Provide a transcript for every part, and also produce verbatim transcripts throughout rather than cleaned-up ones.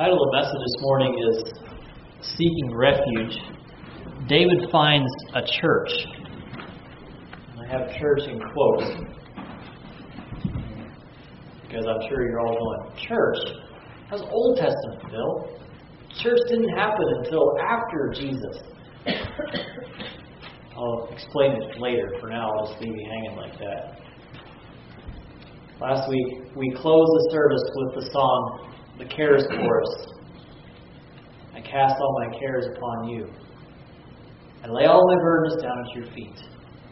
title of the message this morning is Seeking Refuge. David finds a church. I have church in quotes because I'm sure you're all going, church? That's Old Testament, Bill. Church didn't happen until after Jesus. I'll explain it later. For now, I'll just leave you hanging like that. Last week, we closed the service with the song, the Cares Chorus. I cast all my cares upon you. I lay all my burdens down at your feet.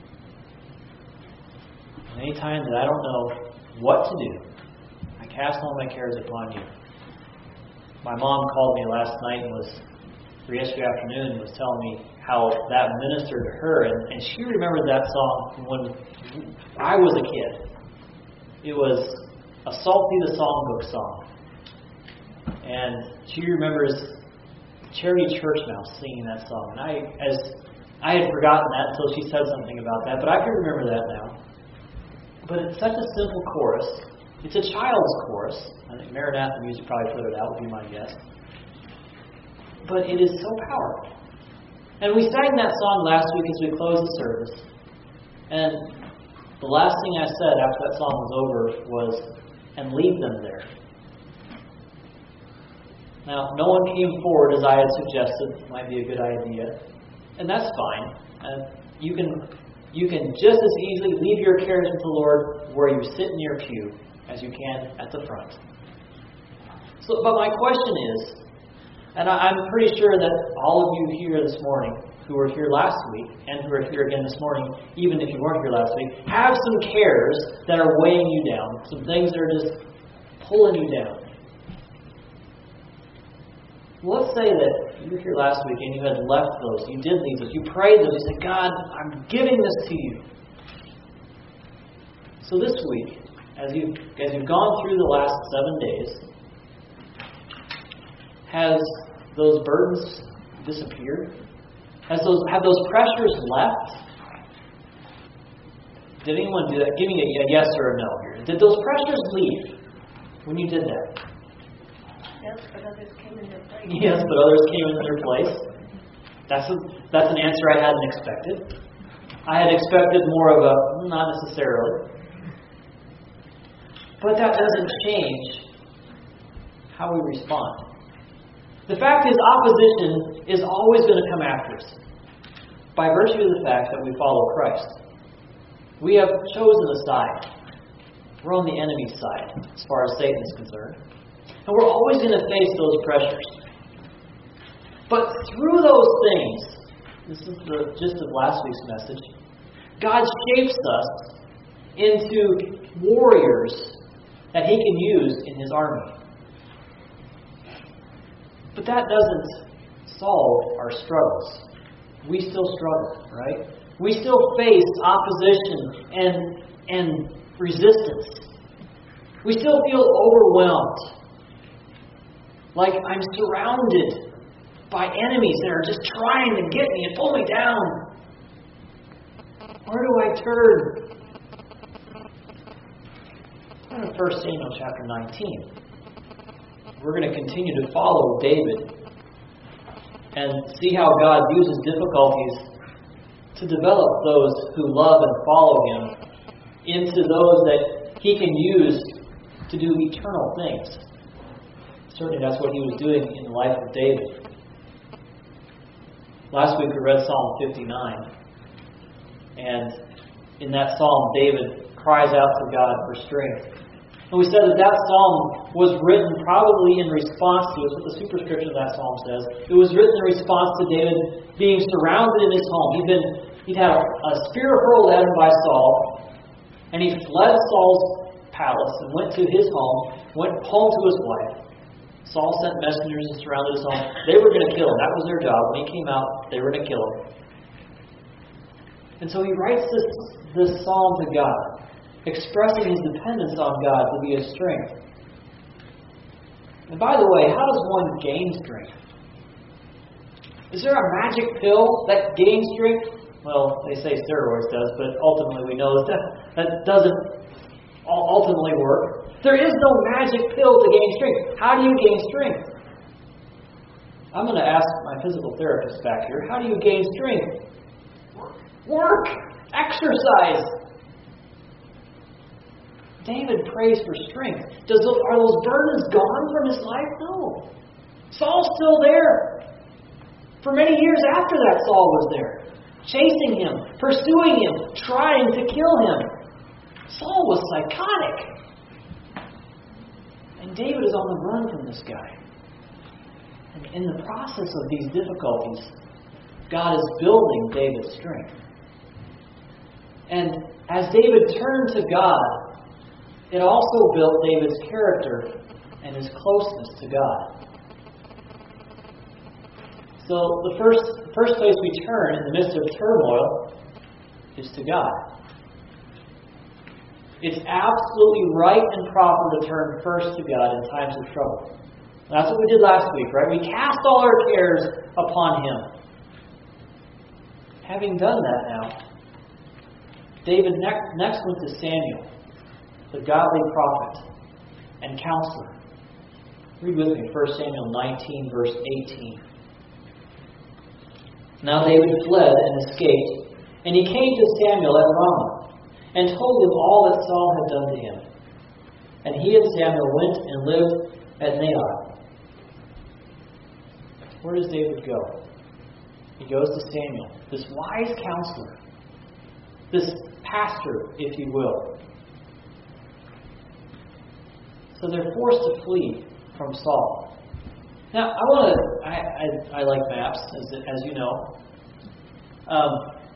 And any time that I don't know what to do, I cast all my cares upon you. My mom called me last night and was, or yesterday afternoon, and was telling me how that ministered to her. And, and she remembered that song when I was a kid. It was a Salty the Songbook song. And she remembers Charity Church Mouse singing that song. And I, as I had forgotten that until she said something about that, but I can remember that now. But it's such a simple chorus. It's a child's chorus. I think Maranatha music probably put it out, would be my guess. But it is so powerful. And we sang that song last week as we closed the service. And the last thing I said after that song was over was, and leave them there. Now, no one came forward as I had suggested. It might be a good idea. And that's fine. Uh, you can you can just as easily leave your cares with the Lord where you sit in your pew as you can at the front. So, but my question is, and I, I'm pretty sure that all of you here this morning, who were here last week, and who are here again this morning, even if you weren't here last week, have some cares that are weighing you down, some things that are just pulling you down. Well, let's say that you were here last week and you had left those, you did leave those, you prayed those, you said, God, I'm giving this to you. So this week, as you've, as you've gone through the last seven days, has those burdens disappeared? Has those have those pressures left? Did anyone do that? Give me a yes or a no here. Did those pressures leave when you did that? Yes, but others came in their place. Yes, but others came in their place. That's a, that's an answer I hadn't expected. I had expected more of a, not necessarily. But that doesn't change how we respond. The fact is, opposition is always going to come after us by virtue of the fact that we follow Christ. We have chosen a side. We're on the enemy's side as far as Satan is concerned. And we're always going to face those pressures. But through those things, this is the gist of last week's message, God shapes us into warriors that He can use in His army. But that doesn't solve our struggles. We still struggle, right? We still face opposition and, and resistance. We still feel overwhelmed. Like I'm surrounded by enemies that are just trying to get me and pull me down. Where do I turn? Turn to First Samuel chapter nineteen. We're going to continue to follow David and see how God uses difficulties to develop those who love and follow Him into those that He can use to do eternal things. Certainly that's what He was doing in the life of David. Last week we read Psalm fifty-nine. And in that psalm, David cries out to God for strength. And we said that that psalm was written probably in response to, it's what the superscription of that psalm says, it was written in response to David being surrounded in his home. He'd been, he'd had a, a spear hurled at him by Saul, and he fled Saul's palace and went to his home, went home to his wife. Saul sent messengers and surrounded his home. They were going to kill him. That was their job. When he came out, they were going to kill him. And so he writes this, this psalm to God, expressing his dependence on God to be his strength. And by the way, how does one gain strength? Is there a magic pill that gains strength? Well, they say steroids does, but ultimately we know that that doesn't ultimately work. There is no magic pill to gain strength. How do you gain strength? I'm going to ask my physical therapist back here, how do you gain strength? Work. Work! Exercise! David prays for strength. Does those, are those burdens gone from his life? No. Saul's still there. For many years after that, Saul was there. Chasing him, pursuing him, trying to kill him. Saul was psychotic. And David is on the run from this guy. And in the process of these difficulties, God is building David's strength. And as David turned to God, it also built David's character and his closeness to God. So the first, first place we turn in the midst of turmoil is to God. It's absolutely right and proper to turn first to God in times of trouble. And that's what we did last week, right? We cast all our cares upon Him. Having done that now, David next, next went to Samuel, the godly prophet and counselor. Read with me, First Samuel nineteen, verse eighteen. Now David fled and escaped, and he came to Samuel at Ramah, and told him all that Saul had done to him. And he and Samuel went and lived at Naioth. Where does David go? He goes to Samuel, this wise counselor, this pastor, if you will. So they're forced to flee from Saul. Now, I want to, I, I, I like maps, as, as you know. Um,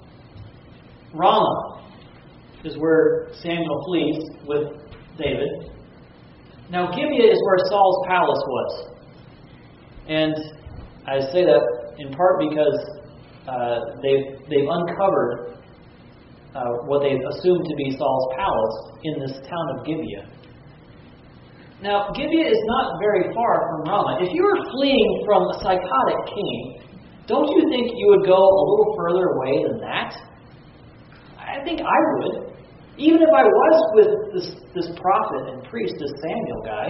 Ramah is where Samuel flees with David. Now, Gibeah is where Saul's palace was. And I say that in part because uh, they've, they've uncovered uh, what they've assumed to be Saul's palace in this town of Gibeah. Now, Gibeah is not very far from Ramah. If you were fleeing from a psychotic king, don't you think you would go a little further away than that? I think I would. Even if I was with this, this prophet and priest, this Samuel guy.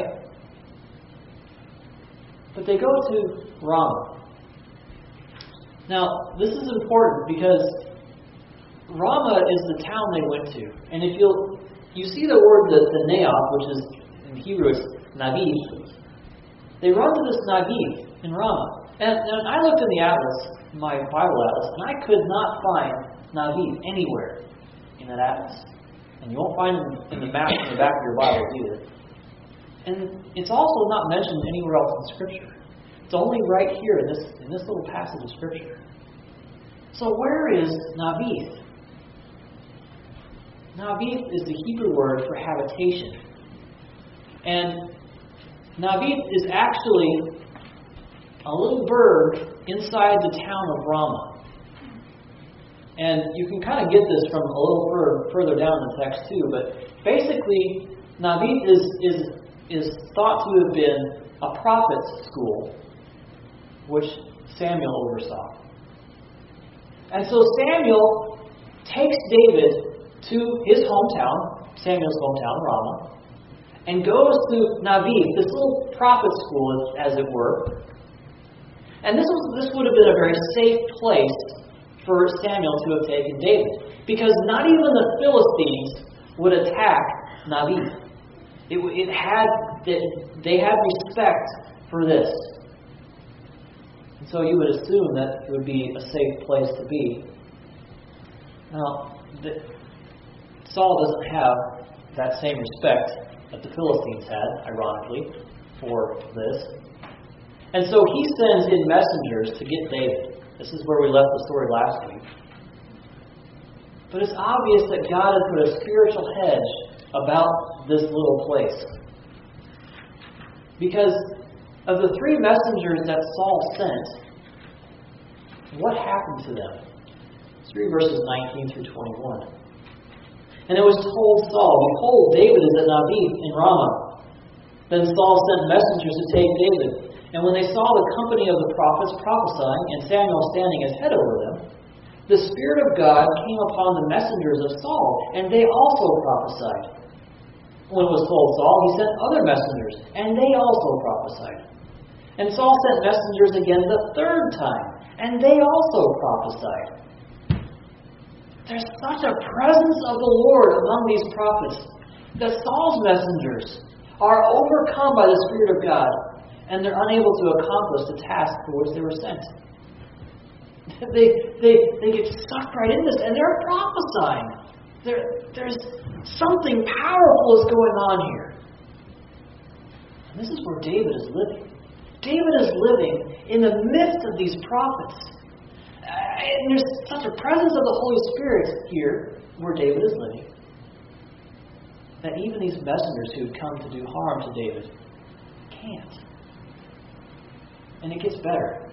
But they go to Ramah. Now, this is important because Ramah is the town they went to. And if you'll, you see the word, the, the Naioth, which is in Hebrew it's Navith. They run to this Navith in Ramah. And, and I looked in the atlas, my Bible atlas, and I could not find Navith anywhere in that atlas. And you won't find it in the map in the back of your Bible either. And it's also not mentioned anywhere else in Scripture. It's only right here in this, in this little passage of Scripture. So where is Navith? Navith is the Hebrew word for habitation. And Navith is actually a little burg inside the town of Ramah. And you can kind of get this from a little further, further down in the text too, but basically Navith is, is, is thought to have been a prophet's school, which Samuel oversaw. And so Samuel takes David to his hometown, Samuel's hometown, Ramah, and goes to Navith, this little prophet school, as it were. And this was this would have been a very safe place for Samuel to have taken David, because not even the Philistines would attack Navith. It, it had they had respect for this, and so you would assume that it would be a safe place to be. Now, the, Saul doesn't have that same respect that the Philistines had, ironically, for this. And so he sends in messengers to get David. This is where we left the story last week. But it's obvious that God has put a spiritual hedge about this little place. Because of the three messengers that Saul sent, what happened to them? Let's read verses nineteen through twenty-one. And it was told Saul, behold, David is at Navith in Ramah. Then Saul sent messengers to take David. And when they saw the company of the prophets prophesying, and Samuel standing as head over them, the Spirit of God came upon the messengers of Saul, and they also prophesied. When it was told Saul, he sent other messengers, and they also prophesied. And Saul sent messengers again the third time, and they also prophesied. There's such a presence of the Lord among these prophets that Saul's messengers are overcome by the Spirit of God, and they're unable to accomplish the task for which they were sent. They, they, they get sucked right in this, and they're prophesying. There, there's something powerful is going on here. And this is where David is living. David is living in the midst of these prophets. And there's such a presence of the Holy Spirit here where David is living that even these messengers who come to do harm to David can't. And it gets better.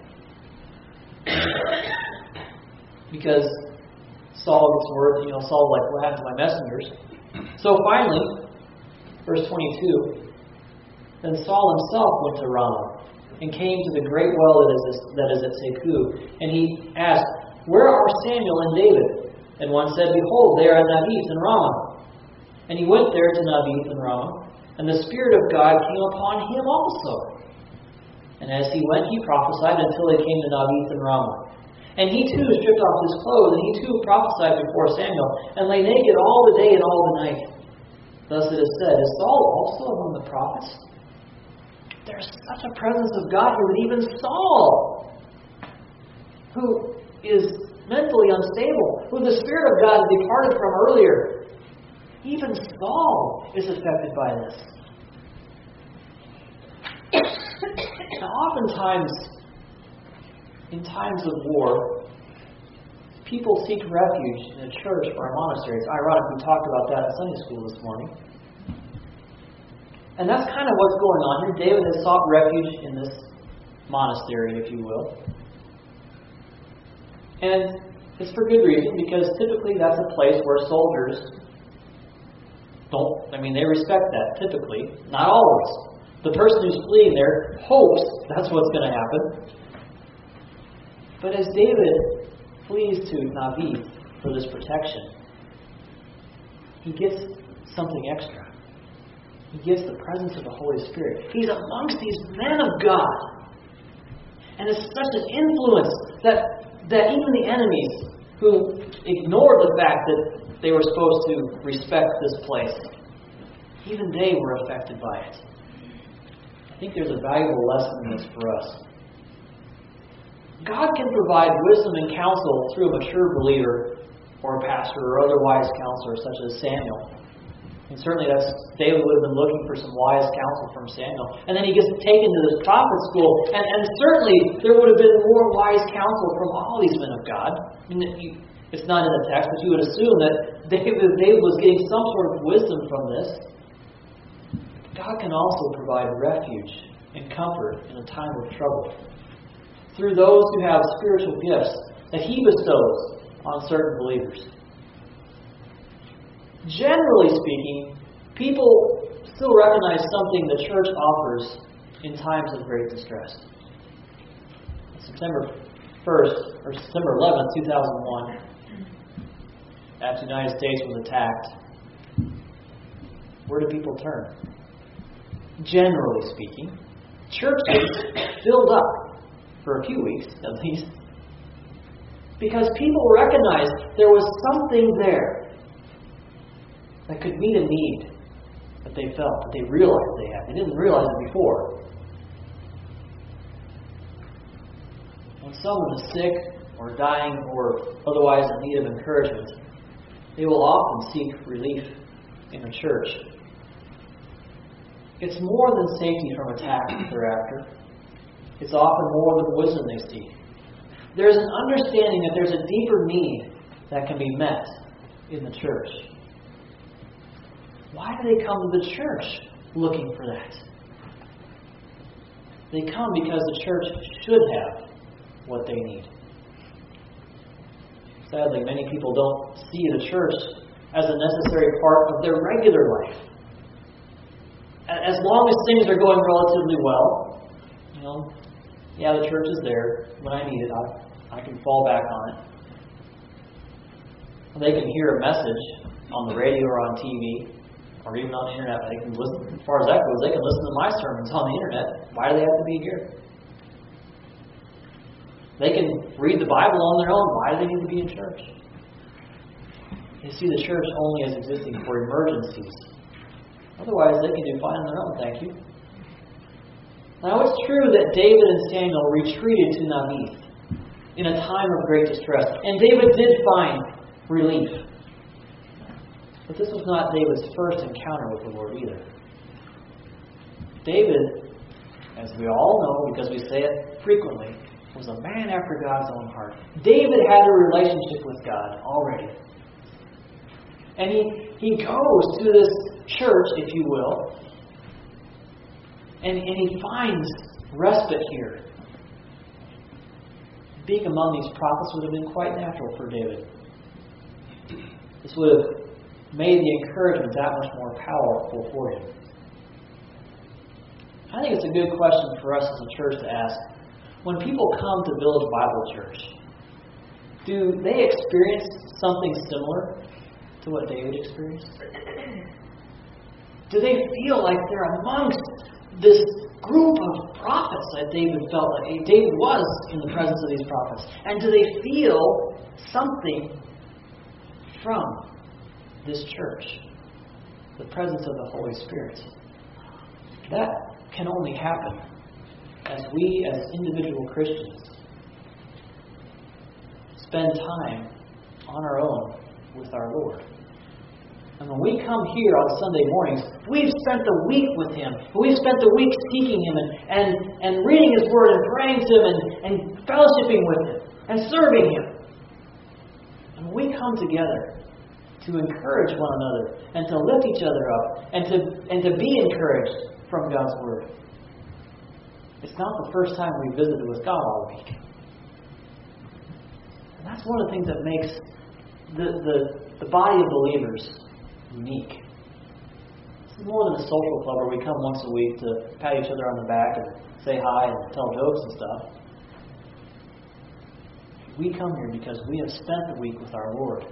Because Saul gets word, you know, Saul's like, what happened to my messengers? So finally, verse twenty-two, then Saul himself went to Ramah and came to the great well that is, that is at Seku. And he asked, where are Samuel and David? And one said, behold, they are at Navith in Ramah. And he went there to Navith in Ramah, and the Spirit of God came upon him also. And as he went, he prophesied until he came to Navith in Ramah. And he too stripped off his clothes, and he too prophesied before Samuel, and lay naked all the day and all the night. Thus it is said, is Saul also among the prophets? There's such a presence of God here that even Saul, who is mentally unstable, who the Spirit of God had departed from earlier, even Saul is affected by this. Now, oftentimes, in times of war, people seek refuge in a church or a monastery. It's ironic we talked about that in Sunday school this morning. And that's kind of what's going on here. David has sought refuge in this monastery, if you will. And it's for good reason, because typically that's a place where soldiers don't, I mean, they respect that, typically. Not always. The person who's fleeing there hopes that's what's going to happen. But as David flees to Navith for this protection, he gets something extra. He gets the presence of the Holy Spirit. He's amongst these men of God. And it's such an influence that, that even the enemies who ignored the fact that they were supposed to respect this place, even they were affected by it. I think there's a valuable lesson in this for us. God can provide wisdom and counsel through a mature believer or a pastor or other wise counselor such as Samuel. And certainly that's David would have been looking for some wise counsel from Samuel. And then he gets taken to this prophet school, and, and certainly there would have been more wise counsel from all these men of God. I mean, you, it's not in the text, but you would assume that David, David was getting some sort of wisdom from this. God can also provide refuge and comfort in a time of trouble through those who have spiritual gifts that He bestows on certain believers. Generally speaking, people still recognize something the church offers in times of great distress. September first, or September eleventh, two thousand one, after the United States was attacked, where do people turn? Generally speaking, churches filled up for a few weeks, at least, because people recognized there was something there that could meet a need that they felt, that they realized they had. They didn't realize it before. When someone is sick or dying or otherwise in need of encouragement, they will often seek relief in the church. It's more than safety from attack they're after. It's often more than wisdom they seek. There's an understanding that there's a deeper need that can be met in the church. Why do they come to the church looking for that? They come because the church should have what they need. Sadly, many people don't see the church as a necessary part of their regular life. As long as things are going relatively well, you know, yeah, the church is there. When I need it, I, I can fall back on it. They can hear a message on the radio or on T V, or even on the internet. They can listen. As far as that goes, they can listen to my sermons on the internet. Why do they have to be here? They can read the Bible on their own. Why do they need to be in church? You see, the church only is existing for emergencies. Otherwise, they can do fine on their own, thank you. Now, it's true that David and Samuel retreated to Navith in a time of great distress. And David did find relief. But this was not David's first encounter with the Lord either. David, as we all know, because we say it frequently, was a man after God's own heart. David had a relationship with God already. And he, he goes to this church, if you will, and, and he finds respite here. Being among these prophets would have been quite natural for David. This would have made the encouragement that much more powerful for him. I think it's a good question for us as a church to ask. When people come to Village Bible Church, do they experience something similar to what David experienced? Do they feel like they're amongst this group of prophets that David felt like David was in the presence of these prophets? And do they feel something from this church? The presence of the Holy Spirit. That can only happen as we, as individual Christians, spend time on our own with our Lord. And when we come here on Sunday mornings, we've spent the week with Him. We've spent the week seeking Him and, and, and reading His Word and praying to Him and, and fellowshipping with Him and serving Him. And when we come together to encourage one another and to lift each other up and to, and to be encouraged from God's Word, it's not the first time we visited with God all week. And that's one of the things that makes the, the, the body of believers unique. It's more than a social club where we come once a week to pat each other on the back and say hi and tell jokes and stuff. We come here because we have spent the week with our Lord.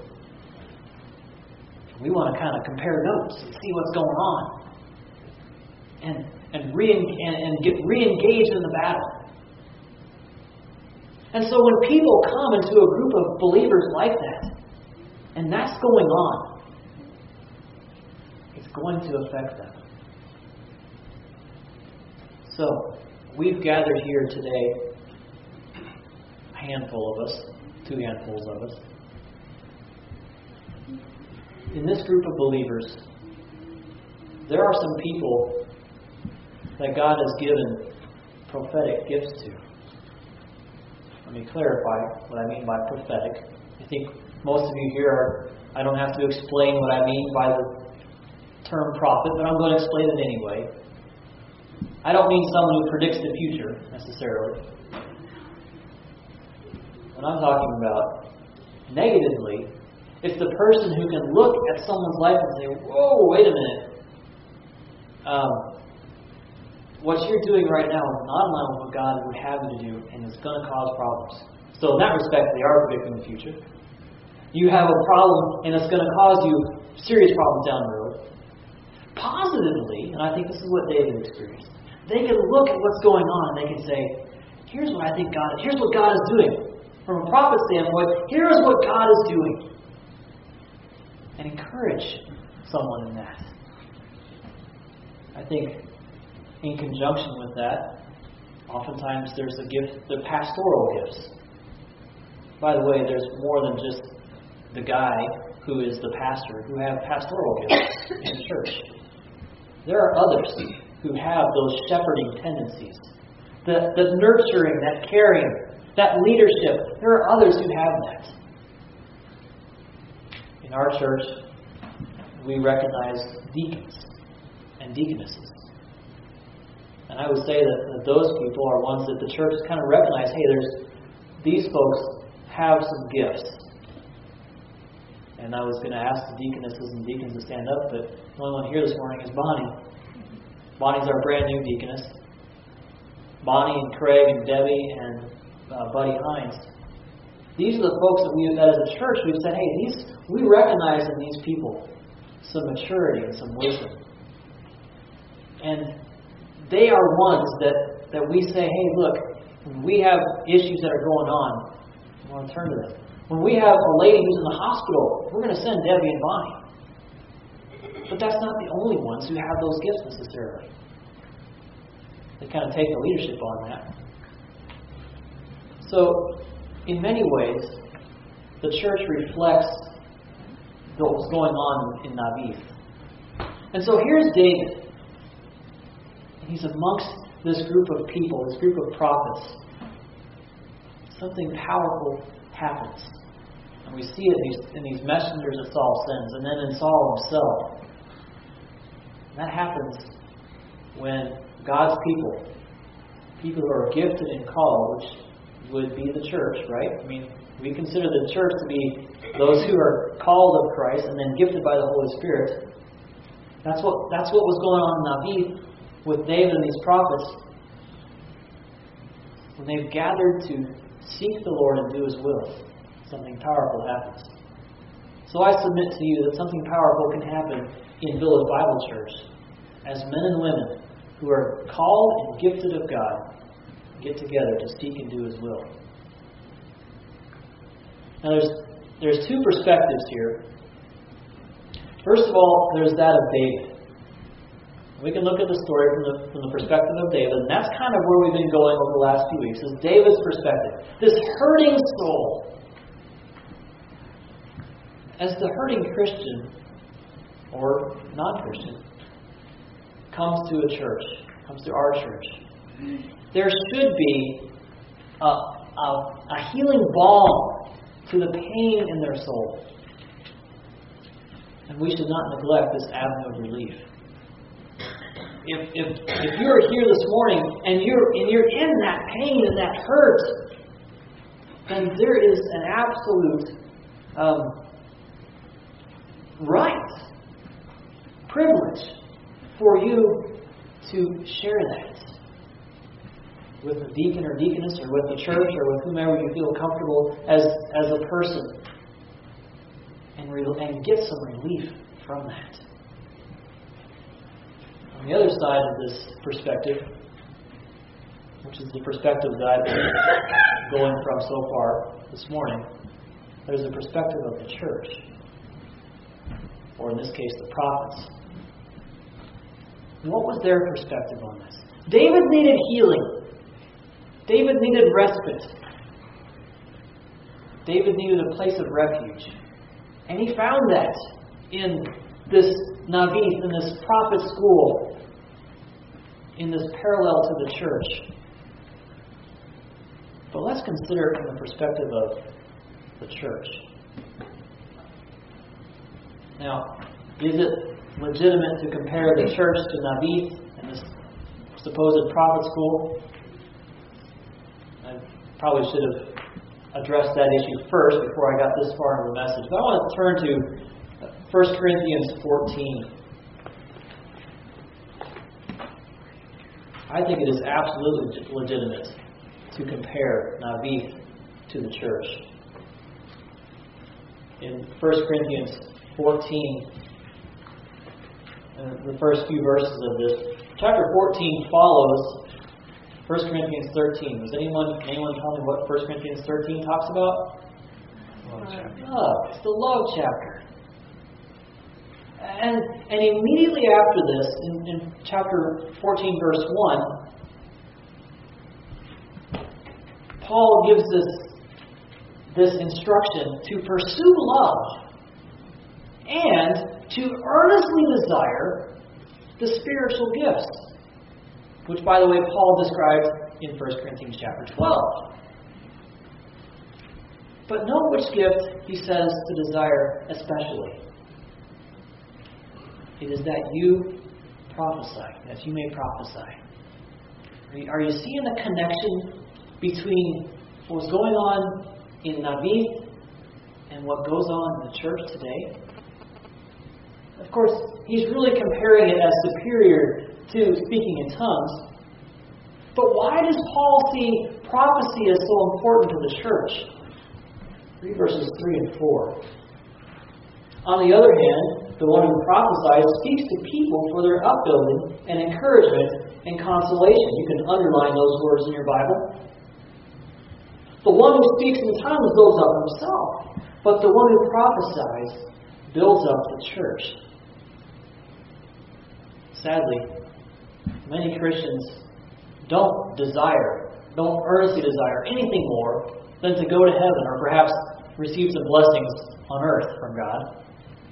We want to kind of compare notes and see what's going on. And and, re- and, and get re-engaged in the battle. And so when people come into a group of believers like that, and that's going on, it's going to affect them. So, we've gathered here today, a handful of us, two handfuls of us. In this group of believers, there are some people that God has given prophetic gifts to. Let me clarify what I mean by prophetic. I think most of you here are, I don't have to explain what I mean by the term prophet, but I'm going to explain it anyway. I don't mean someone who predicts the future, necessarily. What I'm talking about, negatively, it's the person who can look at someone's life and say, whoa, wait a minute. Um, what you're doing right now is not in line with what God would have you to do, and it's going to cause problems. So in that respect, they are predicting the future. You have a problem, and it's going to cause you serious problems down the road. Positively, and I think this is what David experienced, they can look at what's going on and they can say, here's what I think God is, here's what God is doing. From a prophet standpoint, here's what God is doing. And encourage someone in that. I think in conjunction with that, oftentimes there's a gift, the pastoral gifts. By the way, there's more than just the guy who is the pastor who have pastoral gifts in the church. There are others who have those shepherding tendencies, the, the nurturing, that caring, that leadership. There are others who have that. In our church, we recognize deacons and deaconesses. And I would say that, that those people are ones that the church has kind of recognized, hey, there's these folks have some gifts. And I was going to ask the deaconesses and deacons to stand up, but the only one here this morning is Bonnie. Bonnie's our brand new deaconess. Bonnie and Craig and Debbie and uh, Buddy Hines. These are the folks that we, that as a church, we've said, hey, these we recognize in these people some maturity and some wisdom. And they are ones that, that we say, hey, look, when we have issues that are going on, I want to turn to them. When we have a lady who's in the hospital, we're going to send Debbie and Bonnie. But that's not the only ones who have those gifts necessarily. They kind of take the leadership on that. So, in many ways, the church reflects what was going on in Navith. And so here's David. He's amongst this group of people, this group of prophets. Something powerful happens. And we see it in these, in these messengers that Saul sends, and then in Saul himself. That happens when God's people, people who are gifted and called, which would be the church, right? I mean, we consider the church to be those who are called of Christ and then gifted by the Holy Spirit. That's what that's what was going on in Navith with David and these prophets. When they've gathered to seek the Lord and do His will, something powerful happens. So I submit to you that something powerful can happen in Village Bible Church as men and women who are called and gifted of God get together to seek and do His will. Now there's there's two perspectives here. First of all, there's that of David. We can look at the story from the from the perspective of David, and that's kind of where we've been going over the last few weeks, is David's perspective. This hurting soul. As the hurting Christian, or non-Christian, comes to a church, comes to our church, there should be a, a, a healing balm to the pain in their soul. And we should not neglect this avenue of relief. If, if, if you're here this morning and you're, and you're in that pain and that hurt, then there is an absolute um, right, privilege for you to share that with a deacon or deaconess, or with the church, or with whomever you feel comfortable as, as a person, and, re- and get some relief from that. On the other side of this perspective, which is the perspective that I've been going from so far this morning, there's the perspective of the church, or in this case, the prophets. What was their perspective on this? David needed healing. David needed respite. David needed a place of refuge. And he found that in this Navith, in this prophet school, in this parallel to the church. But let's consider it from the perspective of the church. Now, is it legitimate to compare the church to Navith and this supposed prophet school? I probably should have addressed that issue first before I got this far into the message. But I want to turn to First Corinthians fourteen. I think it is absolutely legitimate to compare Navith to the church. In First Corinthians fourteen, uh, the first few verses of this, chapter fourteen follows First Corinthians thirteen. Does anyone anyone tell me what First Corinthians thirteen talks about? Love chapter. Love. It's the love chapter. And and immediately after this, in, in chapter fourteen, verse one, Paul gives this this instruction to pursue love and to earnestly desire the spiritual gifts, which, by the way, Paul describes in First Corinthians chapter twelve. But note which gift he says to desire especially. It is that you prophesy, that you may prophesy. Are you, are you seeing the connection between what's going on in Navith and what goes on in the church today? Of course, he's really comparing it as superior to speaking in tongues. But why does Paul see prophecy as so important to the church? Read verses three and four. On the other hand, the one who prophesies speaks to people for their upbuilding and encouragement and consolation. You can underline those words in your Bible. The one who speaks in tongues builds up himself, but the one who prophesies builds up the church. Sadly, many Christians don't desire, don't earnestly desire anything more than to go to heaven or perhaps receive some blessings on earth from God.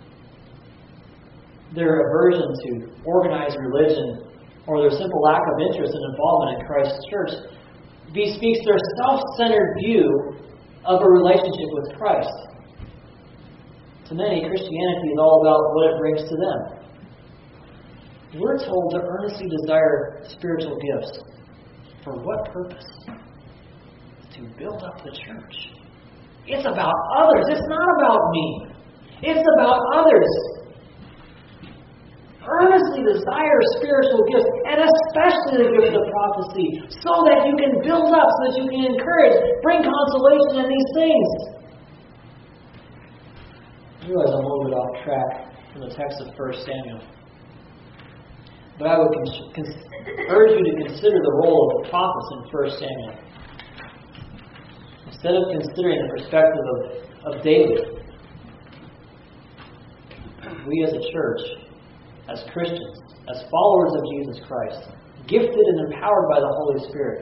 Their aversion to organized religion or their simple lack of interest and involvement in Christ's church bespeaks their self-centered view of a relationship with Christ. To many, Christianity is all about what it brings to them. We're told to earnestly desire spiritual gifts. For what purpose? To build up the church. It's about others. It's not about me. It's about others. Earnestly desire spiritual gifts, and especially the gift of prophecy, so that you can build up, so that you can encourage, bring consolation in these things. I realize I'm a little bit off track from the text of First Samuel. But I would con- con- urge you to consider the role of the prophets in First Samuel. Instead of considering the perspective of, of David, we as a church, as Christians, as followers of Jesus Christ, gifted and empowered by the Holy Spirit,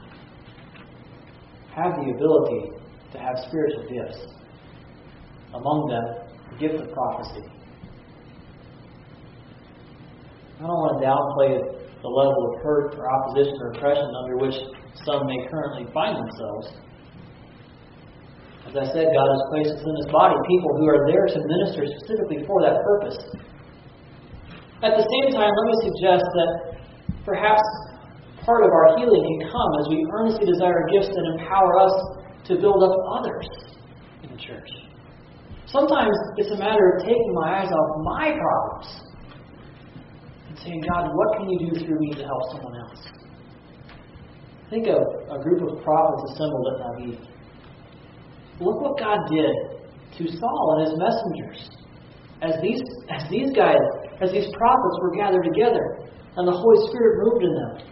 have the ability to have spiritual gifts. Among them, the gift of prophecy. I don't want to downplay the level of hurt or opposition or oppression under which some may currently find themselves. As I said, God has placed within this body people who are there to minister specifically for that purpose. At the same time, let me suggest that perhaps part of our healing can come as we earnestly desire gifts that empower us to build up others in the church. Sometimes it's a matter of taking my eyes off my problems and saying, God, what can you do through me to help someone else? Think of a group of prophets assembled at Navi. Look what God did to Saul and his messengers as these as these guys, as these prophets were gathered together and the Holy Spirit moved in them.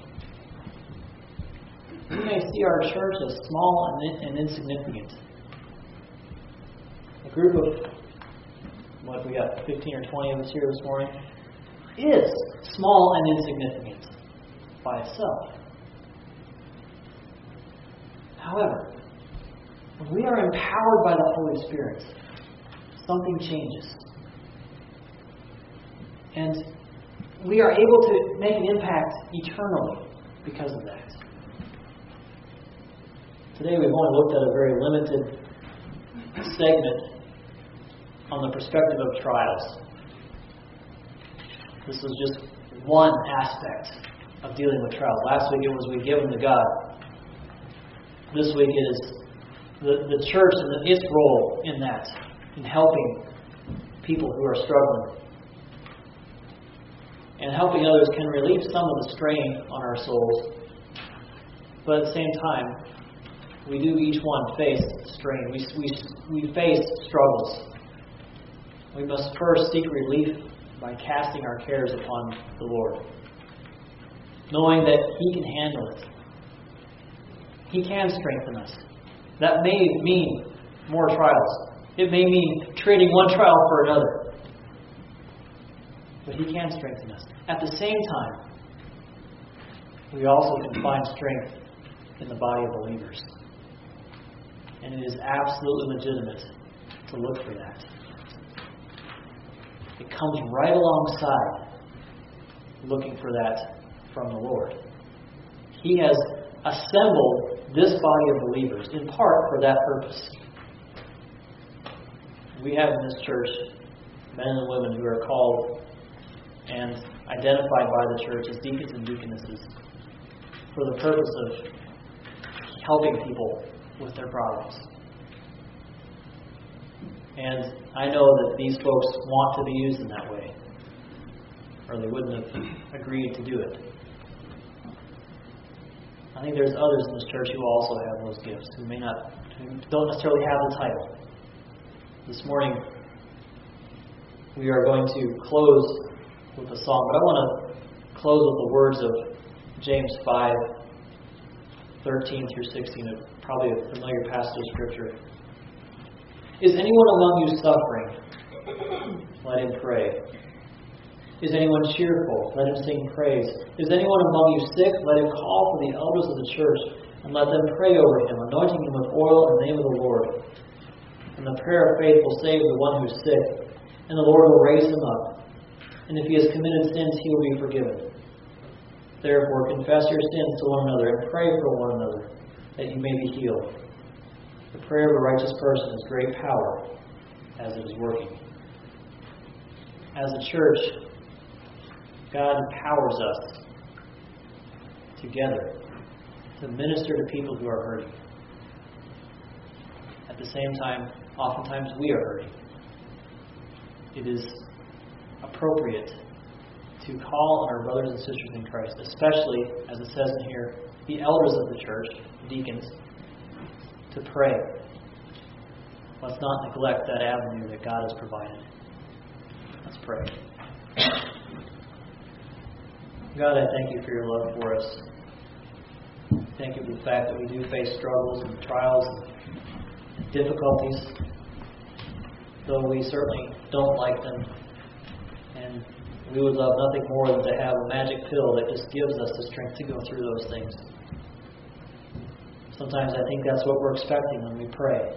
We may see our church as small and, and insignificant. A group of, what, we got fifteen or twenty of us here this morning, is small and insignificant by itself. However, when we are empowered by the Holy Spirit, something changes. And we are able to make an impact eternally because of that. Today we've only looked at a very limited segment on the perspective of trials. This was just one aspect of dealing with trials. Last week it was we give them to God. This week it is the, the church and the, its role in that, in helping people who are struggling. And helping others can relieve some of the strain on our souls. But at the same time, we do each one face strain. We, we, we face struggles. We must first seek relief by casting our cares upon the Lord, knowing that He can handle it. He can strengthen us. That may mean more trials. It may mean trading one trial for another. But He can strengthen us. At the same time, we also can find strength in the body of believers. And it is absolutely legitimate to look for that. It comes right alongside looking for that from the Lord. He has assembled this body of believers in part for that purpose. We have in this church men and women who are called and identified by the church as deacons and deaconesses for the purpose of helping people with their problems. And I know that these folks want to be used in that way, or they wouldn't have agreed to do it. I think there's others in this church who also have those gifts, who may not, who don't necessarily have the title. This morning, we are going to close with a song, but I want to close with the words of James five, thirteen through sixteen, probably a familiar passage of Scripture. Is anyone among you suffering? Let him pray. Is anyone cheerful? Let him sing praise. Is anyone among you sick? Let him call for the elders of the church, and let them pray over him, anointing him with oil in the name of the Lord. And the prayer of faith will save the one who is sick, and the Lord will raise him up. And if he has committed sins, he will be forgiven. Therefore, confess your sins to one another, and pray for one another, that you may be healed. The prayer of a righteous person has great power as it is working. As a church, God empowers us together to minister to people who are hurting. At the same time, oftentimes we are hurting. It is appropriate to call on our brothers and sisters in Christ, especially, as it says in here, the elders of the church, deacons, to pray. Let's not neglect that avenue that God has provided. Let's pray. God, I thank you for your love for us. Thank you for the fact that we do face struggles and trials and difficulties, though we certainly don't like them. And we would love nothing more than to have a magic pill that just gives us the strength to go through those things. Sometimes I think that's what we're expecting when we pray.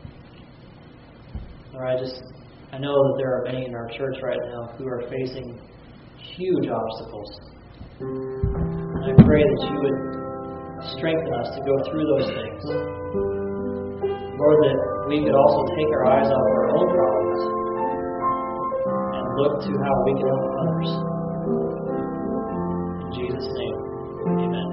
Or I just, I know that there are many in our church right now who are facing huge obstacles. And I pray that you would strengthen us to go through those things. Lord, that we could also take our eyes off our own problems and look to how we can help others. In Jesus' name, amen.